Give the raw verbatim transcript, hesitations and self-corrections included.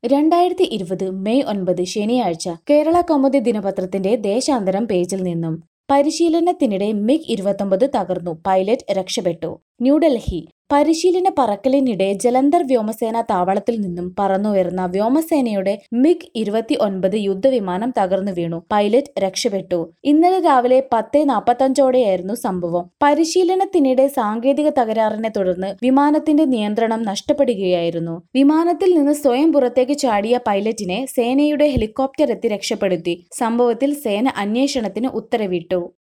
രണ്ടായിരത്തി ഇരുപത് മെയ് ഒൻപത് ശനിയാഴ്ച കേരള കൗമുദി ദിനപത്രത്തിന്റെ ദേശാന്തരം പേജിൽ നിന്നും പരിശീലനത്തിനിടെ മിഗ് ഇരുപത്തൊമ്പത് തകർന്നു, പൈലറ്റ് രക്ഷപ്പെട്ടു. ന്യൂഡൽഹി പരിശീലന പറക്കലിനിടെ ജലന്ധർ വ്യോമസേന താവളത്തിൽ നിന്നും പറന്നുയർന്ന വ്യോമസേനയുടെ മിഗ് ഇരുപത്തി ഒൻപത് യുദ്ധവിമാനം തകർന്നു വീണു, പൈലറ്റ് രക്ഷപ്പെട്ടു. ഇന്നലെ രാവിലെ പത്ത് നാൽപ്പത്തഞ്ചോടെയായിരുന്നു സംഭവം. പരിശീലനത്തിനിടെ സാങ്കേതിക തകരാറിനെ തുടർന്ന് വിമാനത്തിന്റെ നിയന്ത്രണം നഷ്ടപ്പെടുകയായിരുന്നു. വിമാനത്തിൽ നിന്ന് സ്വയം പുറത്തേക്ക് ചാടിയ പൈലറ്റിനെ സേനയുടെ ഹെലികോപ്റ്റർ എത്തി രക്ഷപ്പെടുത്തി. സംഭവത്തിൽ സേന അന്വേഷണത്തിന് ഉത്തരവിട്ടു.